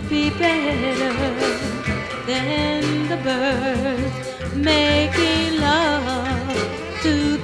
be better than the birds making love to